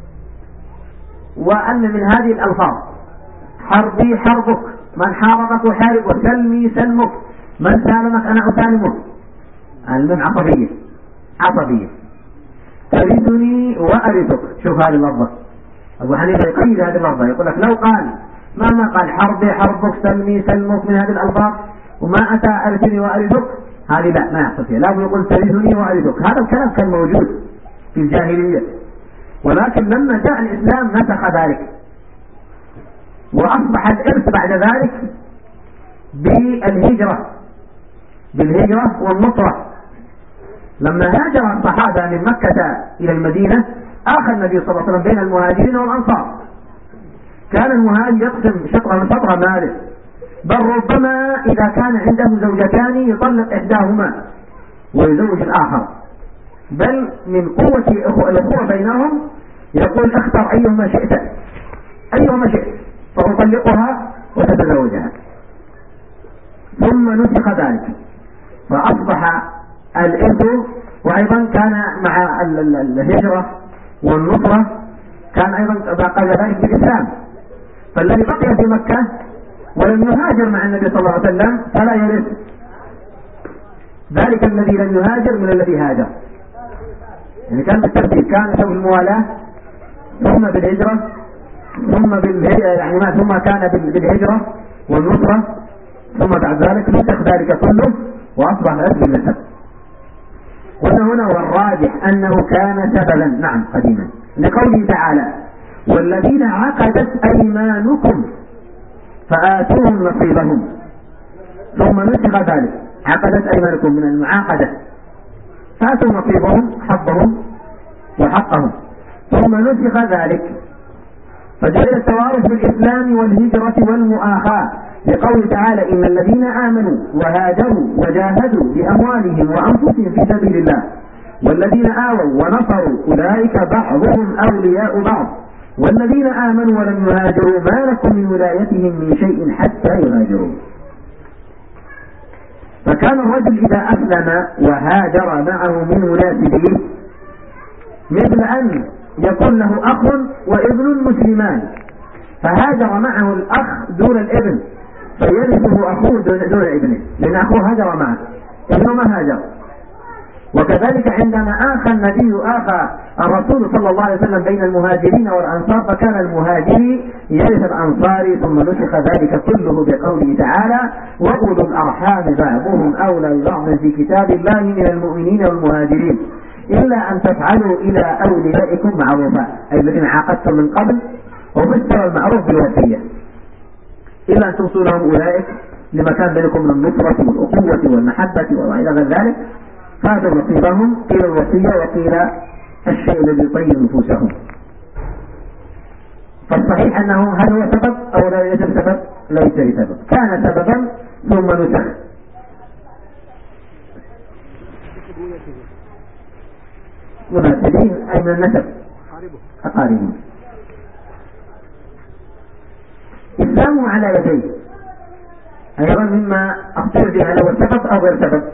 وأن من هذه الألفاظ حربي حربك، من حاربك أحاربه، سلمي سلمك، من سالمك أنا أسالمه. المن عصبية عصبية، ترثني وأرثك. شوف هذه اللفظة، أبو حنيفة يقيد هذه اللفظة، يقول لك لو قال ما قال حربي حربك سلمي سلمك من هذه الألفاظ وما أتى أرثني وأرثك، هذه لا ما يحصل فيها، لازم يقول ترثني وأرثك. هذا الكلام كان موجود في الجاهلية، ولكن لما جاء الإسلام نسخ ذلك، وأصبح الإرث بعد ذلك بالهجرة والنصرة. لما هاجر الصحابة من مكة إلى المدينة آخى النبي صلى الله عليه وسلم بين المهاجرين والأنصار. كان المهاجر يقسم شطرة من شطرة ماله، بل ربما إذا كان عنده زوجتان يطلق إحداهما ويزوج الآخر، بل من قوة الأخوة بينهم يقول اختر أيهما شئت فأطلقها وتتزوجها. ثم نسخ ذلك فأصبح الإرث. وأيضا كان مع الهجرة والنصرة كان أيضا بقى ذلك بالإسلام، فالذي بقي في مكة ولم يهاجر مع النبي صلى الله عليه وسلم فلا يرث ذلك الذي لم يهاجر من الذي هاجر. يعني كان بالترتيب، كان ثم الموالاة ثم بالهجرة ثم ثم كان بالهجرة والنصرة، ثم بعد ذلك نسخ ذلك كله وأصبح الأرث بالنسب. وهنا هو الراجح أنه كان سببا نعم قديما، لقوله تعالى والذين عقدت أيمانكم فآتوهم نصيبهم. ثم نسخ ذلك، عقدت أيمانكم من المعاقدة، فآتوا نصيبهم حظهم وحقهم. ثم نسخ ذلك فجعل التوارث بالإسلام والهجرة والمؤاخاة، لقول تعالى إن الذين آمنوا وهاجروا وجاهدوا بأموالهم وأنفسهم في سبيل الله والذين آووا ونصروا أولئك بعضهم أولياء بعض والذين آمنوا ولم يهاجروا ما لكم من ولايتهم من شيء حتى يهاجروا. فكان الرجل إذا أسلم وهاجر معه من ولاده مثل أن يكون له أخ وابن مسلمان، فهاجر معه الأخ دون الابن فيرثه أخوه دون ابنه، لأن أخوه هاجر معه، ابنه ما هاجر. وكذلك عندما آخى الرسول صلى الله عليه وسلم بين المهاجرين والأنصار، فكان المهاجري يرث الأنصاري. ثم نسخ ذلك كله بقوله تعالى وأولو الأرحام بعضهم أولى ببعض في كتاب الله من المؤمنين والمهاجرين إلا أن تفعلوا إلى أوليائكم معروفا، أي الذين عاقدتم من قبل، وفسر المعروف بالوصية، إلا أن توصوا لهم أولئك لما كان بينكم من النصرة والأخوة والمحبة وإلى غير ذلك، فاتوا نصيبهم، قيل الوصية وقيل الشيء الذي يطيب نفوسهم. فالصحيح أنه هل هو سبب أو لا ليس سبب؟ ليس بسبب، كان سببا ثم نسخ. مناسبين أي من النسب أقاربه. إسلامه على يديه أيضا مما أخبر به هل هو سبب أو غير سبب.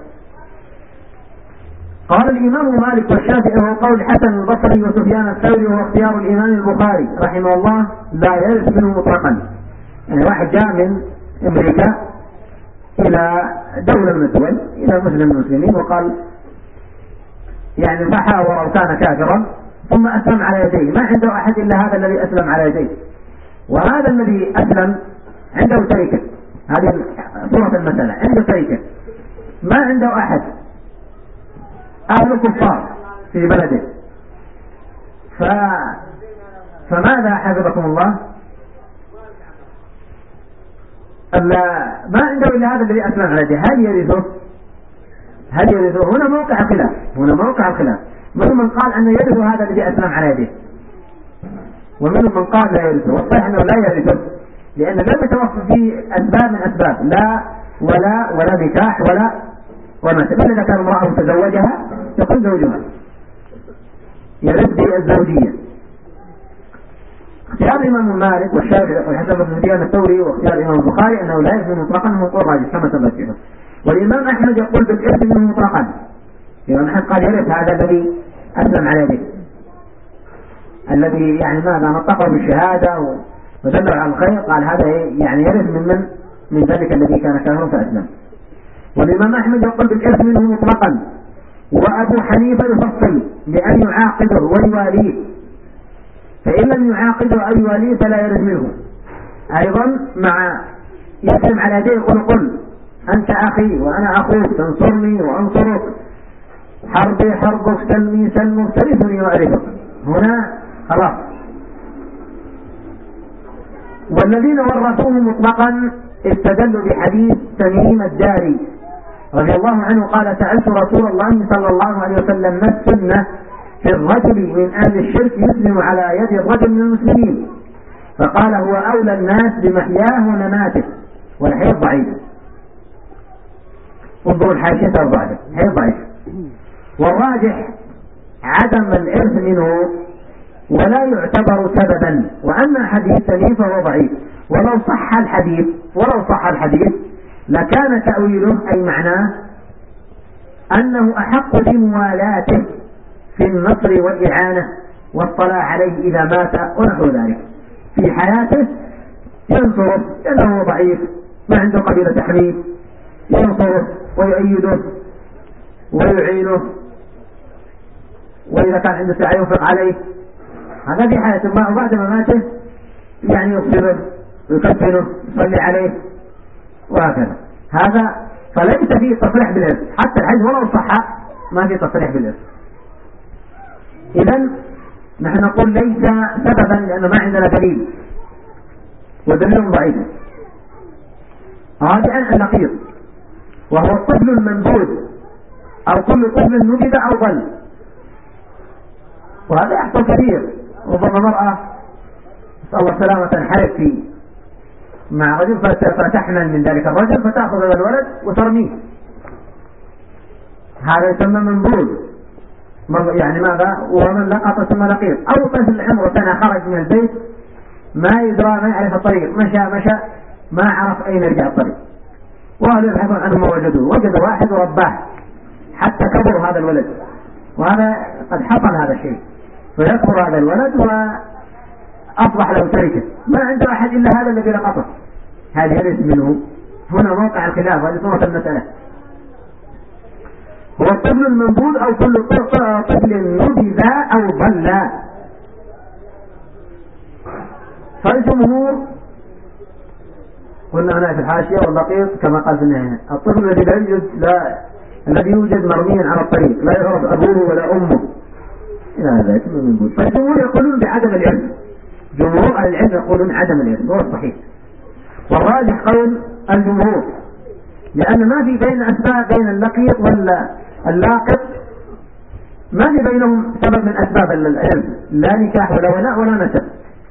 قال الإمام مالك والشافعي وهو قول الحسن البصري وسفيان الثوري وهو اختيار الإمام البخاري رحمه الله لا يرث منه مطلقا. يعني واحد جاء من أمريكا إلى دولة من الدول إلى مسلم المسلمين وقال يعني فحاور وكان كافرا ثم أسلم على يديه، ما عنده أحد إلا هذا الذي أسلم على يديه، وهذا الذي أسلم عنده تركة. هذه صورة المسألة، عنده تركة ما عنده أحد، أهل كفار في بلده، فماذا حفظكم الله؟ ما عنده إلا هذا الذي أسلم على يديه، هل يرثه؟ هنا موقع الخلاف. منهم من قال أنه يرث هذا الذي أسلم على يديه، ومنهم من قال لا يرثه، والصحيح أنه لا يرثه، لأن لم يتوفر فيه أسباب من أسباب لا ولا نكاح وما سبب. إذا كان امرأة تزوجها يقول زوجها يرث بالزوجية. اختيار الإمام مالك والشافعي والحسن بن سفيان الثوري واختيار الإمام البخاري أنه لا يرث مطلقا من قول راجح كما تبين. والإمام أحمد يقول بالإرث منه مطلقا. الإمام أحمد قال يرث هذا الذي أسلم على يده، الذي يعني ماذا نطقه بالشهادة ودل على الخير، قال هذا يعني يرث من ذلك الذي كان كافرا فأسلم. والإمام أحمد يقول بالإرث منه مطلقا. وأبو حنيفة يفصل بأن يعاقبه ويواليه، فإن لم يعاقبه أو يواليه فلا يرث منه. أيضا مع يسلم على يديه يقول قل أنت أخي وأنا أخوك، تنصرني وأنصرك، حربي حربك، سلمي سلمك، ترثني وأرثك. هنا خلاص. والذين ورثوه مطلقا استدلوا بحديث تميم الداري رضي الله عنه قال سألت رسول الله صلى الله عليه وسلم ما السنة في الرجل من أهل الشرك يسلم على يد الرجل من المسلمين؟ فقال هو أولى الناس بمحياه ومماته. والحديث ضعيف، انظروا الحاشية الضعيف، حديث ضعيف. والراجح عدم الإرث منه ولا يعتبر سببا، وأما حديث تميم فهو ضعيف. ولو صح الحديث لكان تأويله أي معناه أنه أحق بموالاته في النصر والإعانة والصلاة عليه إذا مات ونحو ذلك. في حياته ينصره لأنه ضعيف ما عنده قبيلة تحميه، ينصره ويؤيده ويعينه، وإذا كان عنده سعي ينفق عليه. هذا في حياته، ما بعد ما ماته يعني يغسله ويكفنه يصلي عليه وهكذا. هذا فليس فيه تصريح بالإرث، حتى الحديث ولو صح ما فيه تصريح بالإرث. إذن نحن نقول ليس سببا لأنه ما عندنا دليل، ودليل ضعيف. رابعا اللقيط، وهو الطفل المنبوذ أو كل طفل نبذ أو ضل. وهذا يحصل كثير، ربما مرأة نسأل الله سلامة حرف فيه مع رجل فتحمل من ذلك الرجل فتأخذ هذا الولد وترميه، هذا يسمى منبوذ. يعني ماذا؟ ومن لقط ثم لقيط. أو طفل عمره سنة خرج من البيت ما يدرى ما يعرف الطريق، مشى ما عرف أين يرجع الطريق، وهذا يبحثون عنه ما وجدوه، وجد واحد ورباه حتى كبر هذا الولد، وهذا قد حصل هذا الشيء، فيكبر هذا الولد وأصبح له تركة ما عنده أحد إلا هذا الذي لقطه. هذا يرث منه. هنا موقع الخلاف، هذه صورة المسألة. هو الطفل المنبوذ أو كل طفل نبذ أو ضل. فالجمهور قلنا هنا في الحاشية واللقيط كما قال في النهاية الطفل الذي يوجد مرميا على الطريق لا يعرف أبوه ولا أمه إلى ذلك منبوذ. فالجمهور يقولون بعدم العلم، جمهور العلم يقولون عدم العلم هو الصحيح، والراجح قول الجمهور لأن ما في بين أسباب بين اللقيط واللاقط، ما في بينهم سبب من أسباب العلم، لا نكاح ولا ولاء ولا نسب.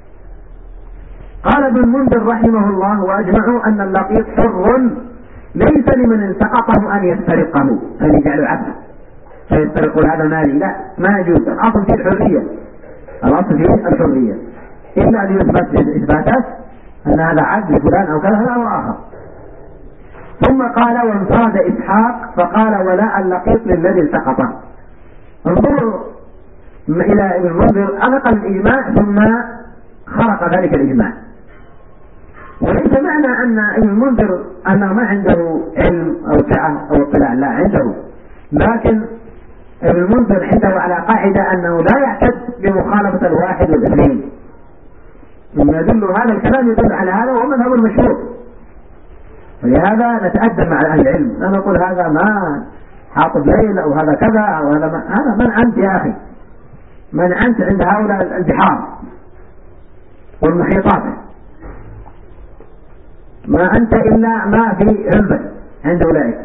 قال ابن المنذر رحمه الله: وأجمعوا أن اللقيط حر ليس لمن التقطه أن يسترقه، أن يجعله عبد فيسترق هذا مالي، لا، ما يجوز. الأصل فيه الحرية، الأصل فيه الحرية، إلا أن يثبت إثباتات أن هذا عبد لفلان أو كذا، هذا أمر آخر. ثم قال: وانفرد إسحاق فقال: ولاء اللقيط للذي التقطه. انظروا إلى ابن المنذر، أنقل الإجماع ثم خرق ذلك الإجماع. وليس معنى أن ابن المنذر أنه ما عنده علم أو سعة أو اطلاع، لا، عنده، لكن ابن المنذر عنده على قاعدة أنه لا يعتد بمخالفة الواحد والاثنين. ثم يدل هذا الكلام يدل على هذا، وهو مذهب المشهور. ولهذا نتأدب مع أهل العلم، لا نقول هذا ما حاطب ليل أو هذا كذا أو هذا ما. هذا من أنت يا أخي؟ من أنت عند هؤلاء البحار والمحيطات؟ ما أنت إلا ما في علبة عند أولئك.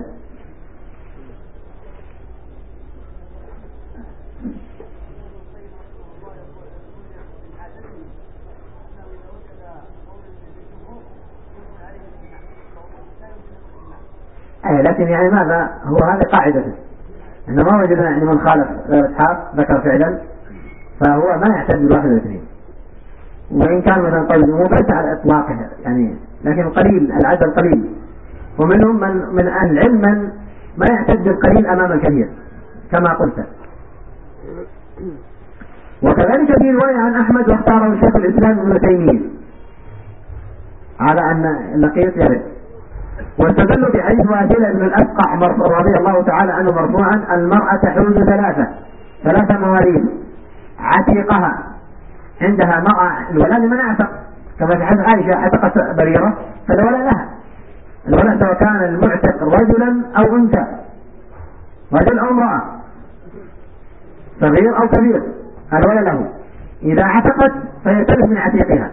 لكن يعني ماذا هو؟ هذه قاعدته، إنه ما وجدنا يعني من خالف غير إسحاق ذكر فعلا، فهو ما يعتد بالواحد والاثنين. وإن كان مثلا قول الجمهور ليس على إطلاقه يعني، لكن قليل، العدد قليل، ومنهم من أهل العلم من ما يعتد بالقليل أمام الكثير كما قلت. وكذلك في رواية عن أحمد واختاره شيخ الإسلام ابن تيمية على أن اللقيط يرد، واستدلوا بحديث واثلة بن الأسقع رضي الله تعالى عنه مرفوعا: المرأة تحوز ثلاث مواريث: عتيقها، عندها مرأة الولاء لمن اعتق، كما في حديث عائشة عتقت بريرة فالولاء لها، الولاء سواء كان المعتق رجلا أو أنثى، رجل أو امرأة، صغير أو كبير، الولاء له. إذا عتقت فهي ترث من عتيقها.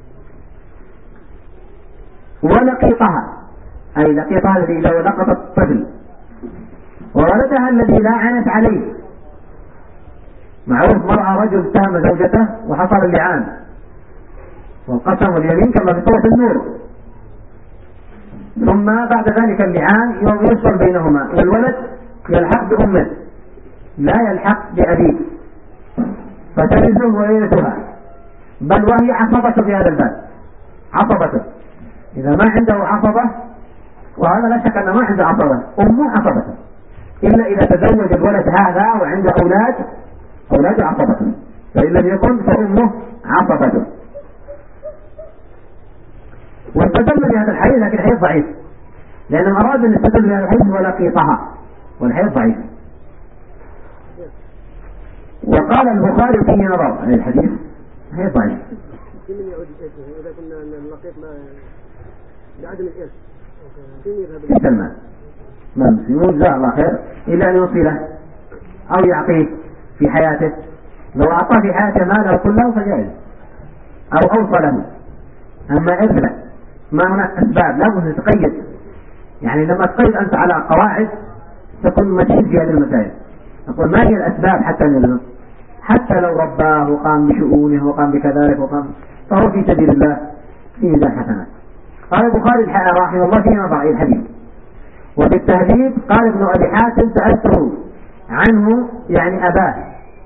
ولقيطها، أي لقيطها الذي لو لقط الطفل، وولدها الذي لا عنت عليه. معروف مرأة رجل اتهم زوجته وحصل اللعان والقسم واليمين كما في سورة النور، ثم بعد ذلك اللعان يفصل بينهما، والولد يلحق بأمه لا يلحق بأبيه، فترثه ويرثها، بل وهي عصبته في هذا الباب، عصبته. إذا ما عنده عصبة، وهذا لا شك أنه ما عنده عصبة، أمه عصبته، إلا إذا تزوج الولد هذا وعنده أولاد عصبته، فإن لم يكن فأمه عصبته. واستدل بهذا الحديث، لكن الحديث ضعيف، لأنهم أرادوا أن يستدل بهذا الحديث ولقيطها، والحديث ضعيف. وقال البخاري فيه نظر عن الحديث، هي ضعيف. من يعود الإرث إذا كنا أن اللقيط لعدم الإرث في المال ما يموت جزاه الله خير إلا أن يوصله أو يعطيه في حياته. لو أعطاه في حياته ماله كله فجائز، أو أوصله. أما إرث ما هناك أسباب، لابد تقيد، يعني لما تقيد أنت على قواعد تكون مشين في هذه المسائل. أقول ما هي الأسباب حتى نلزم، حتى لو رباه وقام بشؤونه وقام بكذلك وقام، فهو في سبيل الله في ميزان حسنات. قال البخاري رحمه الله في نظر الحديث. وفي التهذيب قال ابن أبي حاتم: سألته عنه يعني أباه،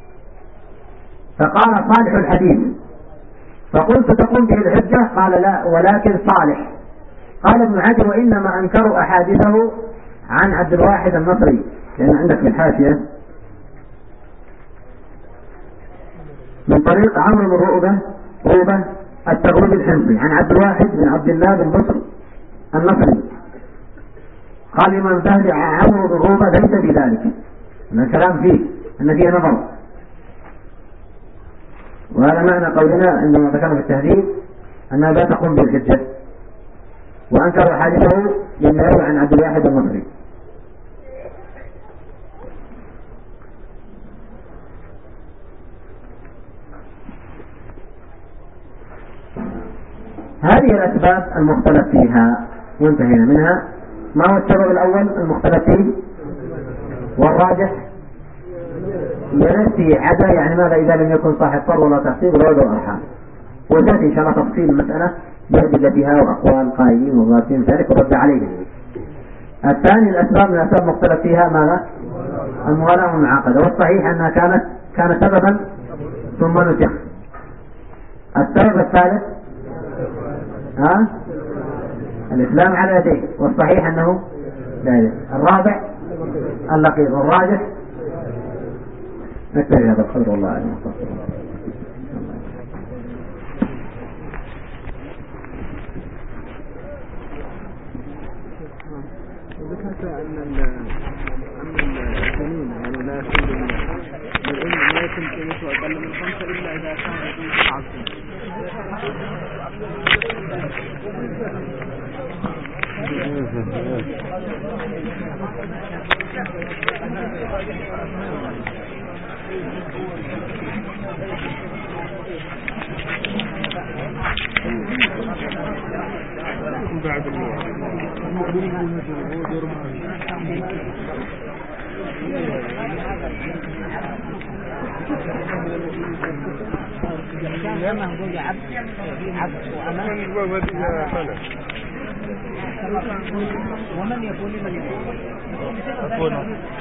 فقال: صالح الحديث. فقلت: تقوم به الحجة؟ قال: لا، ولكن صالح. قال ابن عجل: وإنما أنكروا أحاديثه عن عبد الواحد النصري، لأن عندك في الحاشية من طريق عمرو بن روبة التغلب الحمصي عن عبد الواحد بن عبد الله بن بصر النصري. قال الإمام الذهبي: عمرو بن روبة ليس بذلك، من الكلام فيه أن فيه نظر. وهذا معنى قولنا عندما ذكرنا في التهذيب أنها لا تقوم بالحجة، وأنكر حادثه لما يروي عن عبد الواحد النصري. هذه الأسباب المختلف فيها وانتهينا منها. ما هو السبب الأول المختلف فيه؟ والراجح ينسي عدا، يعني ماذا إذا لم يكن صاحب فر ولا تحصيل ولا ذو أرحام. وتأتي إن شاء الله تفصيل المسألة بأدلتها وأقوال قائلين وغابين ذلك ورد عليه. الثاني الأسباب من الأسباب مختلف فيها ماذا؟ المغالاة والمعاقدة، والصحيح أنها كان سببا ثم نسخ. السبب الثالث الإسلام على يديه، والصحيح أنه لا يديه. الرابع اللقيط، والراجح نكتفي هذا القدر والله أعلم. ذكرت أن الجنين يعني لا يكون العلم لا يكون قيمته أقل من 5 إلا إذا كان يكون 7 سنين. بعد ومن يقول لمن يقول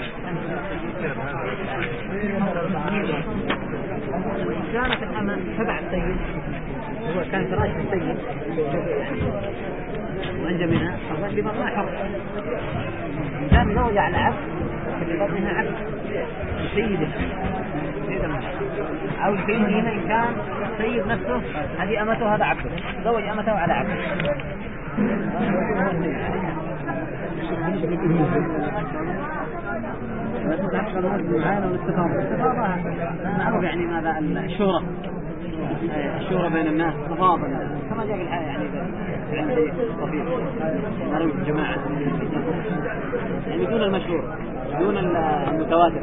كانت الأمن تبع السيد، هو كان فراش السيد وأنجى منها الرجل ما حر، كان زوج على عبد في بطنها عبد سيدها أو سيدها إن كان سيد نفسه هذه أمته هذا عبده، زوج أمته على عبده. معروف يعني ماذا الشهرة بين الناس تفاضل كما جاء بالحياة يعني عندي طبيب معروف جماعة يعني دون المشهور دون المتواتر.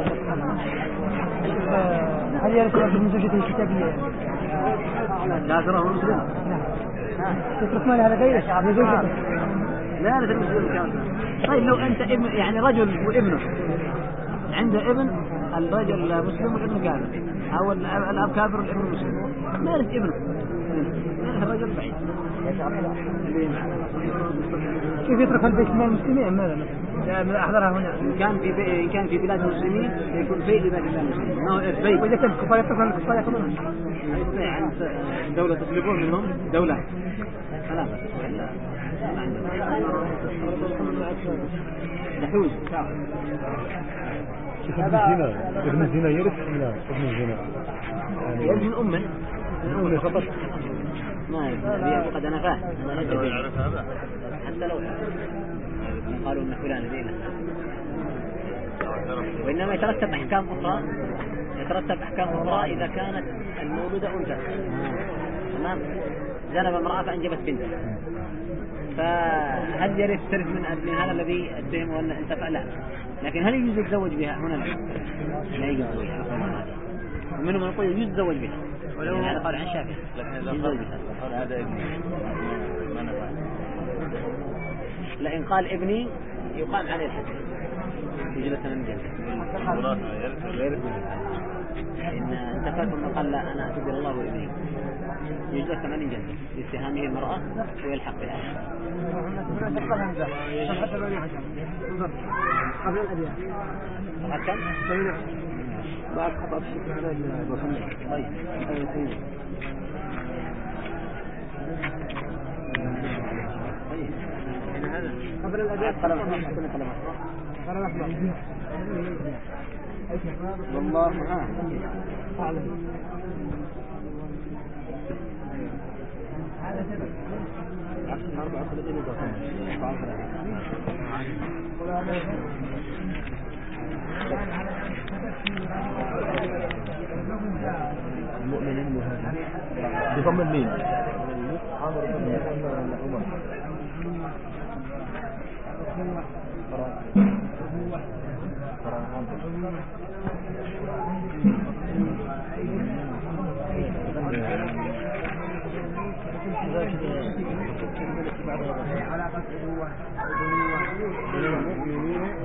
هل يرسل من زوجته الكتابية؟ لا ترى هو مسلم. تترك مال هذا غير زوجته. لا لا تلمس كامل. طيب لو أنت ابن يعني رجل وابنه عنده ابن، الرجل مسلم والابن كافر، أو الأب كافر والابن مسلم، ما يرث ابنه، يرث الرجل بعيد. كيف يترك البيت مال المسلمين؟ ماذا مثلا أحضرها هنا؟ إن كان في بلاد المسلمين يكون بيت لبلاد المسلمين، ما هو إرث بيت. وإذا كان الكفار يتركون الكفار يأخذون. يعني دولة تطلبون منهم دولة ثلاثة. نحوز. ابن الزنا يرث؟ لا ابن الزنا يرث من أمه. من أمه فقط. ما يرث قد نفاه. حتى لو قالوا إن فلان زينة. وإنما يترتب أحكام أخرى إذا كانت المولودة أنثى. تمام. زنب امرأة فأنجبت بنتا، فهل يرث ترث من هذا الذي اتهمه أن أنت فعله؟ لكن هل يجوز يتزوج بها؟ هنا لا يجوز بها. ومنهم من يقول يجوز يتزوج بها، ولو هذا قال عن شافعي. لكن إذا قال هذا ابني ما نفع. لئن قال ابني يقام عليه الحد يجلس من جنة. إن انتفاك من قال لا أنا أعتذر الله وابني يجلس من جنة لاتهامه المرأة ويلحق بها. قبل الأداء والله أعلم. المؤمنين مهاجرين بضم مين؟ عمر بن عمر.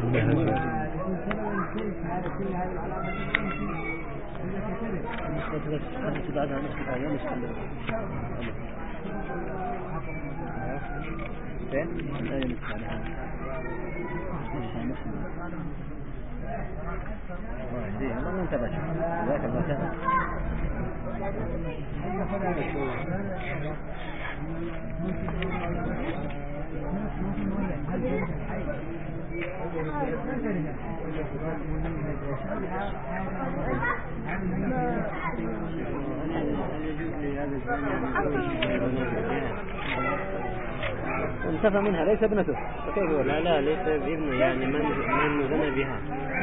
انتفى منها ليس ابنته فكيف هو؟ لا ليس ابنه، يعني من زنى بها.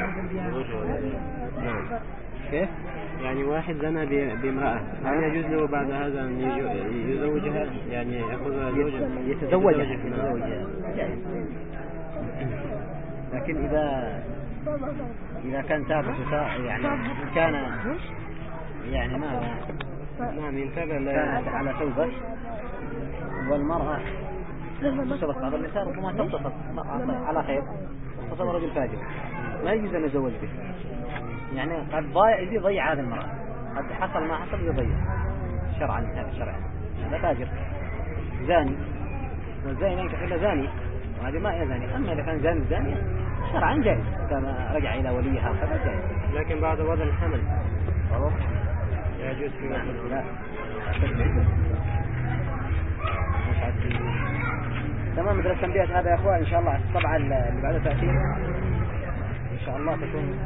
نعم. كيف؟ يعني واحد زنى بامرأة، هل يجوز له بعد هذا أن يزوجها، يعني يأخذها زوجة يتزوجها جائز. لكن إذا كان ثابت يعني كان يعني ماذا؟ نعم ينتبه كانت على توبة والمرأة تصبت بعض النساء ربما تتصف على خير تصبر رجل فاجر لا يجوز أن يزوج به، يعني قد يضيع هذه المرأة، قد حصل ما حصل يضيع شرعا. هذا شرعا هذا فاجر زاني، والزاني لا ينكح إلا زاني، وهذه ما هي زاني. أما إذا كان زاني شرعا جائز، كما رجع إلى وليها هذا جائز. لكن بعد وضع الحمل يجوز في لا تمام. مدرسة تنبيهات هذا يا أخوان إن شاء الله الطبعة اللي بعد تأثير إن شاء الله تكون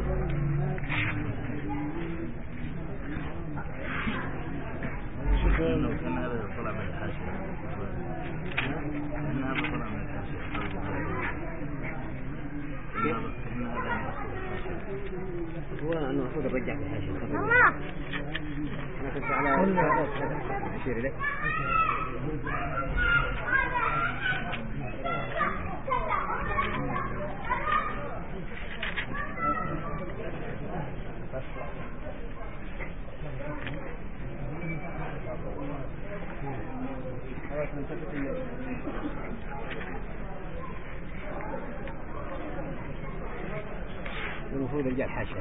لو كان هذا طلع من الحاشية إن هذا طلع من الحاشية هو أنه المفروض الرجع في الحاشية. أنا كنت على أشير إليه. المفروض يرجع الحاشية.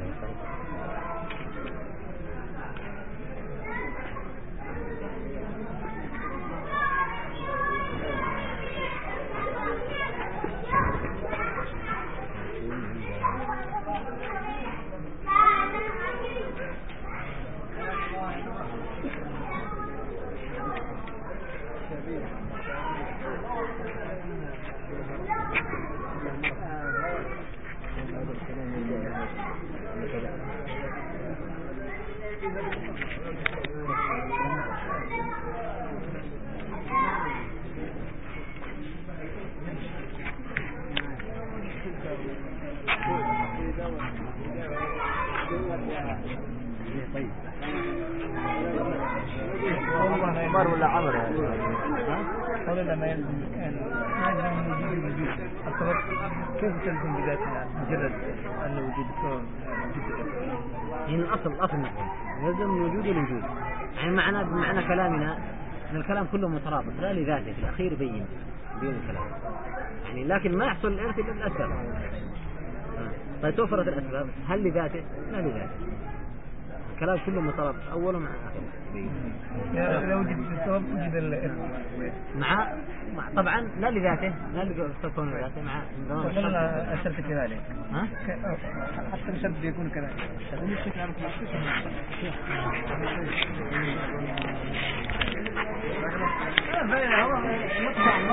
عمر ولا عمر قالوا لما يلزم ما يلزم وجود الوجود السبب كيف تلزم بذاتها مجرد أن وجود السبب يعني الأصل نقول يلزم وجود الوجود، يعني معنى كلامنا أن الكلام كله مترابط لا لذاته، في الأخير بين الكلام يعني، لكن ما يحصل الإرث إلا بالأسباب. طيب توفرت الأسباب هل لذاته؟ لا لذاته، الكلام كله مترابط أوله مع آخره. إذا وجد السبب وجد الإرث مع طبعا لا لذاته، لا لتكون لذاته مع وصلنا الشرط كذلك حتى الشرط يكون كذلك.